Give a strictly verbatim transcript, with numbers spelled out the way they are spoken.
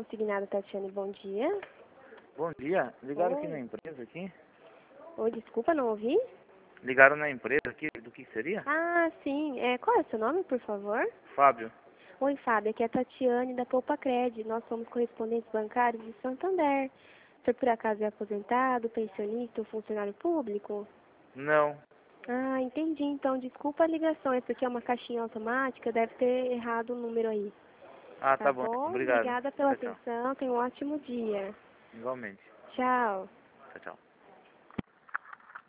consignado, Tatiane, bom dia. Bom dia. Ligaram Oi. aqui na empresa aqui? Oi, desculpa, não ouvi? Ligaram na empresa aqui, do que seria? Ah, sim. É, qual é o seu nome, por favor? Fábio. Oi, Fábio, aqui é a Tatiane da Poupa Cred. Nós somos correspondentes bancários de Santander. Você por acaso é aposentado, pensionista ou funcionário público? Não. Ah, entendi. Então, desculpa a ligação. É porque é uma caixinha automática, deve ter errado o número aí. Ah, Tá tá bom. bom? Obrigado. Obrigada pela Tchau, tchau. atenção. Tenha um ótimo dia. Igualmente. Tchau. Tchau, tchau.